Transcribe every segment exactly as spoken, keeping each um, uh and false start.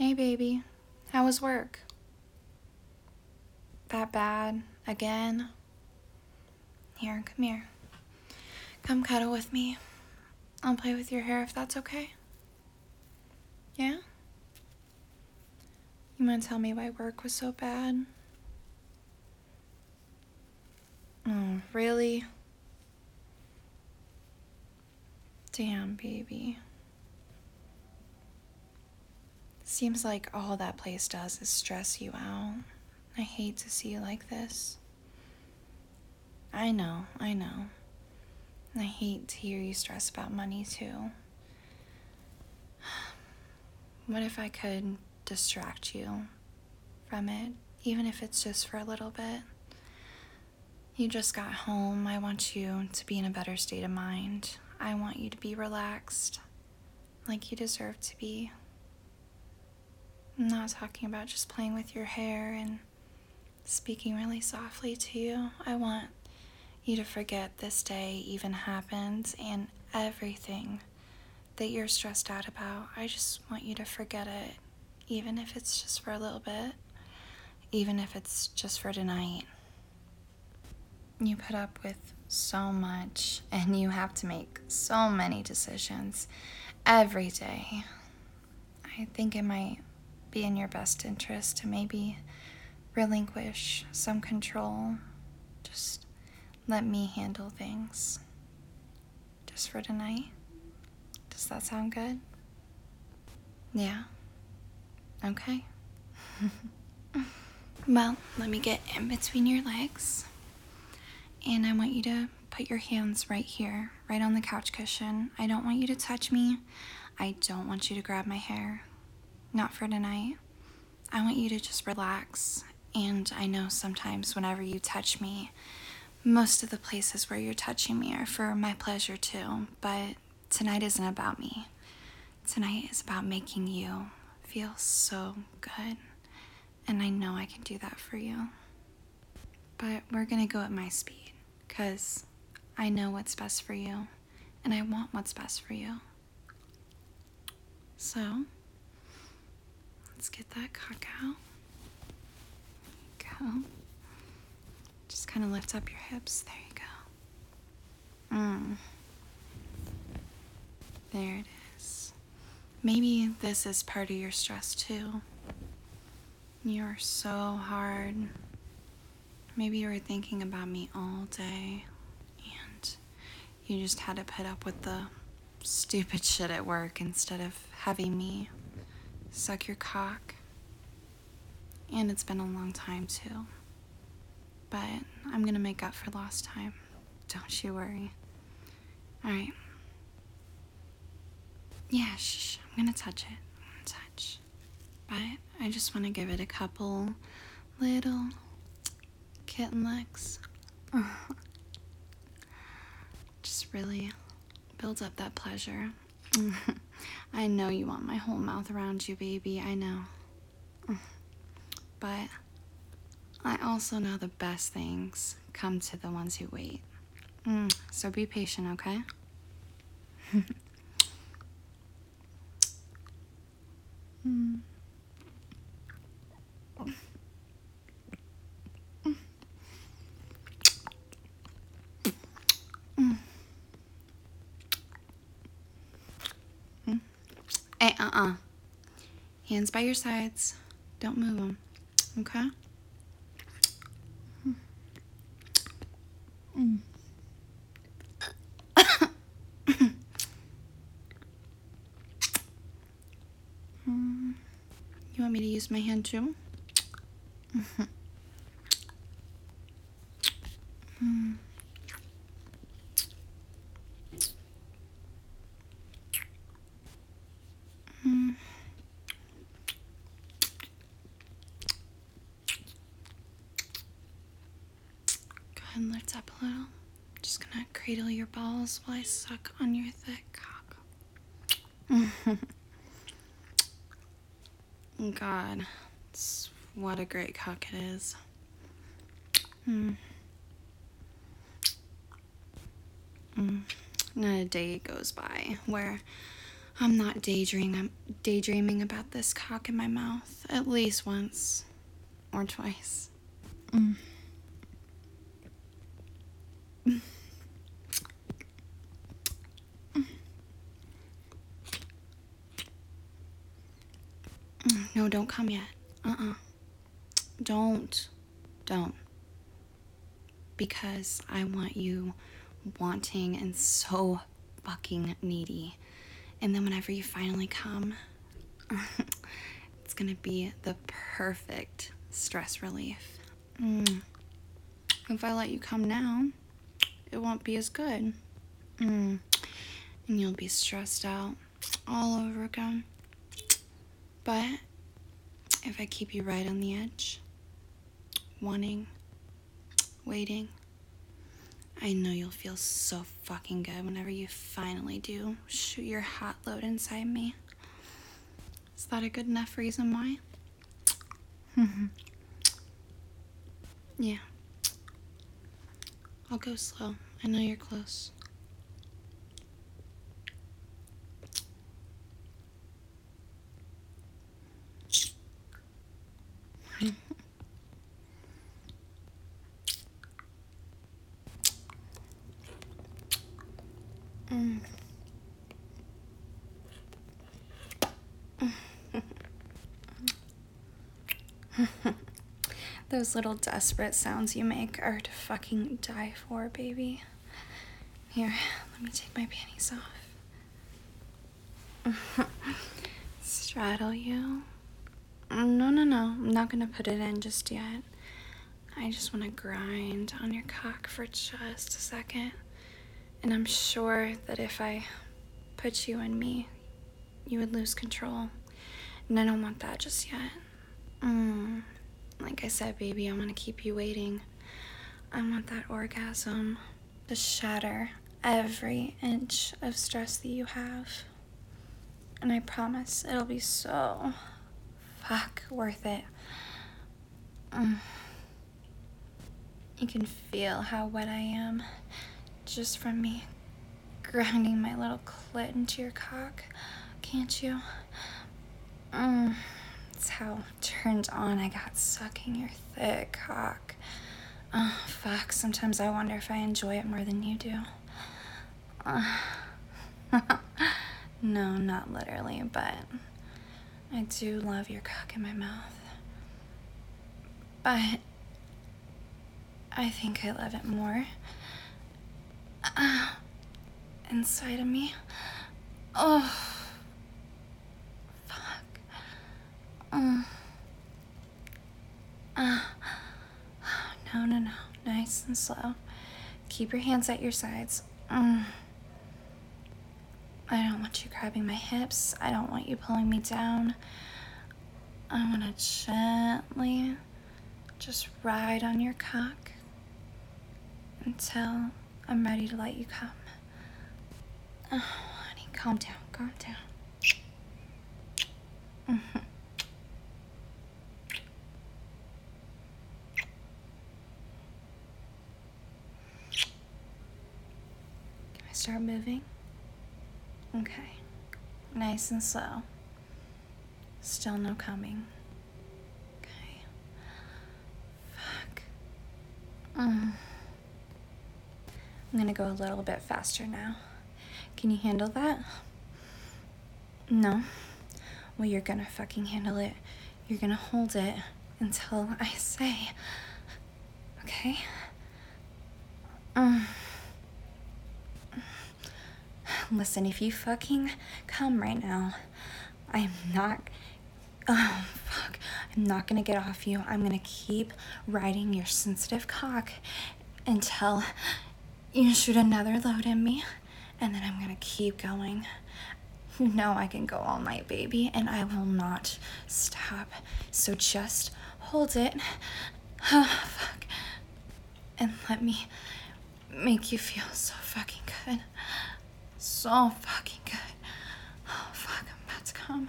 Hey, baby. How was work? That bad? Again? Here, come here. Come cuddle with me. I'll play with your hair if that's okay. Yeah? You want to tell me why work was so bad? Oh, really? Damn, baby. Seems like all that place does is stress you out. I hate to see you like this. I know, I know. I hate to hear you stress about money too. What if I could distract you from it, even if it's just for a little bit? You just got home. I want you to be in a better state of mind. I want you to be relaxed, like you deserve to be. I'm not talking about just playing with your hair and speaking really softly to you. I want you to forget this day even happened and everything that you're stressed out about. I just want you to forget it, even if it's just for a little bit, even if it's just for tonight. You put up with so much, and you have to make so many decisions every day. I think it might be in your best interest to maybe relinquish some control. Just let me handle things. Just for tonight. Does that sound good? Yeah? Okay. Well, let me get in between your legs. And I want you to put your hands right here, right on the couch cushion. I don't want you to touch me. I don't want you to grab my hair. Not for tonight. I want you to just relax. And I know sometimes whenever you touch me, most of the places where you're touching me are for my pleasure too. But tonight isn't about me. Tonight is about making you feel so good. And I know I can do that for you. But we're gonna go at my speed, because I know what's best for you, and I want what's best for you. So, let's get that cock out. There you go. Just kind of lift up your hips. There you go. Mm. There it is. Maybe this is part of your stress too. You're so hard. Maybe you were thinking about me all day, and you just had to put up with the stupid shit at work instead of having me suck your cock. And it's been a long time too. But I'm gonna make up for lost time. Don't you worry. Alright. Yeah, shh, I'm gonna touch it. I'm gonna touch. But I just wanna give it a couple little kitten licks. Just really builds up that pleasure. I know you want my whole mouth around you, baby. I know. But I also know the best things come to the ones who wait. So be patient, okay? mm. Mm. Mm. Hey, uh-uh. Hands by your sides. Don't move them, okay? Mm. mm. You want me to use my hand too? mm. Mm. Go ahead and lift up a little. Just gonna cradle your balls while I suck on your thick cock. God, it's, what a great cock it is. Mm. Mm. Not a day goes by where I'm not daydreaming. I'm daydreaming about this cock in my mouth at least once or twice. Mm. Mm. No, don't come yet. Uh-uh. Don't. Don't. Because I want you wanting and so fucking needy. And then whenever you finally come, it's gonna be the perfect stress relief. Mm. If I let you come now, it won't be as good. Mm. And you'll be stressed out all over again. But if I keep you right on the edge, wanting, waiting, I know you'll feel so fucking good whenever you finally do shoot your hot load inside me. Is that a good enough reason why? Yeah. I'll go slow. I know you're close. Mm. Those little desperate sounds you make are to fucking die for, baby. Here, let me take my panties off. Straddle you. No, no, no. I'm not gonna put it in just yet. I just want to grind on your cock for just a second. And I'm sure that if I put you in me, you would lose control. And I don't want that just yet. Mm. Like I said, baby, I want to keep you waiting. I want that orgasm to shatter every inch of stress that you have. And I promise it'll be so fuck worth it. Mm. You can feel how wet I am just from me grinding my little clit into your cock, can't you? Mm. That's how turned on I got sucking your thick cock. Oh, fuck. Sometimes I wonder if I enjoy it more than you do. Uh, no, not literally, but I do love your cock in my mouth. But I think I love it more uh, inside of me. Oh, fuck. Uh, uh, no, no, no. Nice and slow. Keep your hands at your sides. Mm. I don't want you grabbing my hips. I don't want you pulling me down. I want to gently just ride on your cock until I'm ready to let you come. Oh, honey, calm down, calm down. Mm-hmm. Can I start moving? Okay. Nice and slow. Still no coming. Okay. Fuck. Mm. I'm gonna go a little bit faster now. Can you handle that? No? Well, you're gonna fucking handle it. You're gonna hold it until I say. Okay? Mm. Listen, if you fucking come right now, I'm not. Oh, fuck. I'm not gonna get off you. I'm gonna keep riding your sensitive cock until you shoot another load in me, and then I'm gonna keep going. You know I can go all night, baby, and I will not stop. So just hold it. Oh, fuck. And let me make you feel so fucking good. So fucking good. Oh, fuck, I'm about to come.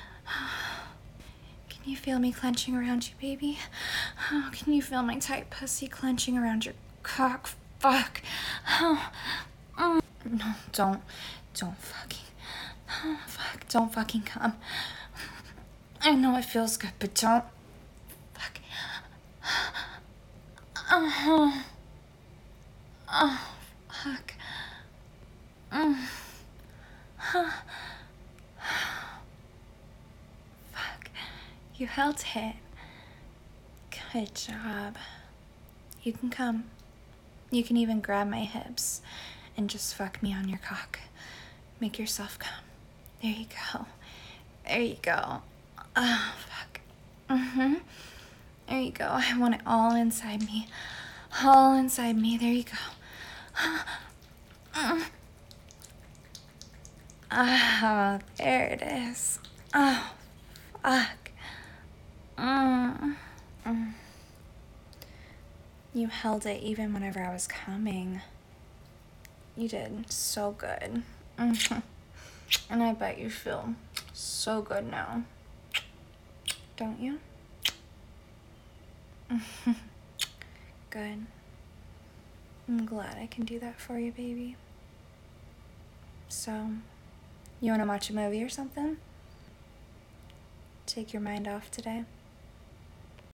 Can you feel me clenching around you, baby? Oh, can you feel my tight pussy clenching around your cock? Fuck. Oh, oh. No, don't. Don't fucking. Oh, fuck, don't fucking come. I know it feels good, but don't. Fuck. Oh, oh fuck. Mm. Fuck. You held it. Good job. You can come. You can even grab my hips and just fuck me on your cock. Make yourself come. There you go. There you go. Oh, fuck. Mm-hmm. There you go. I want it all inside me. All inside me. There you go. Ah, oh, there it is. Oh, fuck. Mm. Mm. You held it even whenever I was coming. You did so good. Mm-hmm. And I bet you feel so good now. Don't you? Good. I'm glad I can do that for you, baby. So, you want to watch a movie or something? Take your mind off today?